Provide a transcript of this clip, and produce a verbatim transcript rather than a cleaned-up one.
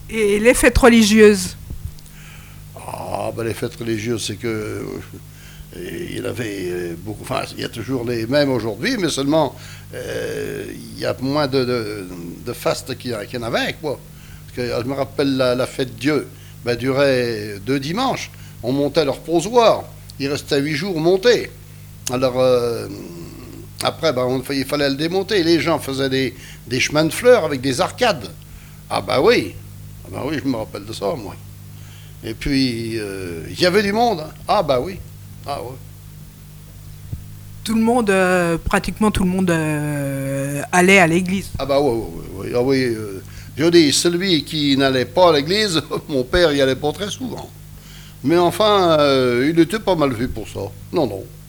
Et les fêtes religieuses? Ah, ben les fêtes religieuses, c'est que euh, il y en avait beaucoup, enfin, il y a toujours les mêmes aujourd'hui, mais seulement euh, il y a moins de, de, de fastes qu'il y, a- qu'il y en avait, quoi. Parce que je me rappelle la, la fête Dieu, ben, durait deux dimanches. On montait leur posoir, il restait huit jours montés. Alors, euh, après, ben, on- il fallait le démonter. Les gens faisaient des, des chemins de fleurs avec des arcades. Ah, bah oui, ah, bah oui, je me rappelle de ça, moi. Et puis, euh, il y avait du monde, hein. Ah, bah oui. Ah, ouais. Tout le monde, euh, pratiquement tout le monde euh, allait à l'église. Ah, bah oui, oui, oui, oui. Ah, oui, euh, je dis, celui qui n'allait pas à l'église, mon père y allait pas très souvent. Mais enfin, euh, il était pas mal vu pour ça. Non, non.